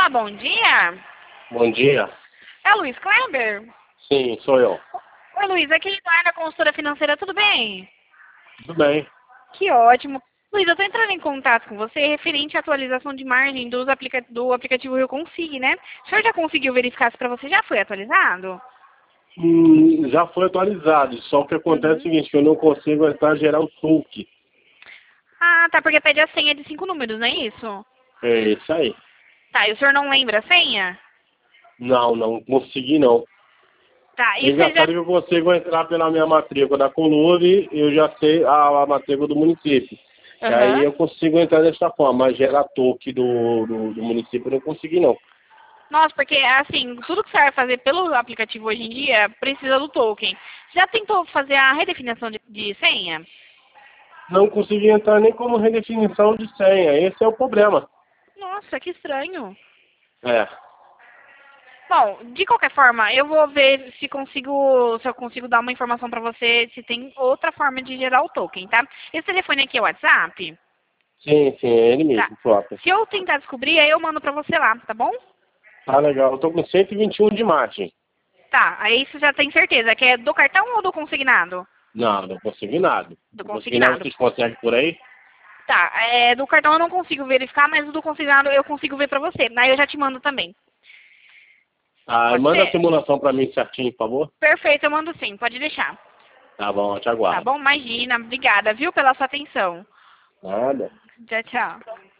Olá, bom dia. Bom dia. É o Luiz Kleber? Sim, sou eu. Oi, Luiz, aqui é da consultora financeira, tudo bem? Tudo bem. Que ótimo. Luiz, eu estou entrando em contato com você referente à atualização de margem do aplicativo Eu Consig, né? O senhor já conseguiu verificar se para você já foi atualizado? Já foi atualizado, só que acontece é o Uhum. seguinte, que eu não consigo entrar gerar o toque. Ah, tá, porque pede a senha de 5 números, não é isso? É isso aí. Tá, e o senhor não lembra a senha? Não consegui não. Tá, É e você já... engraçado que eu consigo entrar pela minha matrícula da Colube, eu já sei a matrícula do município. E aí Aham. eu consigo entrar dessa forma, mas gerar toque do município eu não consegui não. Nossa, porque assim, tudo que você vai fazer pelo aplicativo hoje em dia precisa do token. Já tentou fazer a redefinição de senha? Não consegui entrar nem como redefinição de senha, esse é o problema. Nossa, que estranho. É, Bom, de qualquer forma, eu vou ver se eu consigo dar uma informação pra você se tem outra forma de gerar o token, tá? Esse telefone aqui é o WhatsApp? sim, é ele Tá. mesmo, próprio. Se eu tentar descobrir, aí eu mando pra você lá, tá bom? Tá legal, eu tô com 121 de margem. Tá, aí você já tem certeza que é do cartão ou do consignado? Não consegui nada. Do Não consegui nada, consignado. vocês conseguem por aí? Tá, do cartão eu não consigo verificar, mas o do consignado eu consigo ver pra você. Aí eu já te mando também. Ah, Pode manda a ser? simulação pra mim certinho, por favor. Perfeito, eu mando sim, pode deixar. Tá bom, eu te Tá aguardo. bom? Imagina, obrigada, viu, pela sua atenção. Nada. Tchau, tchau.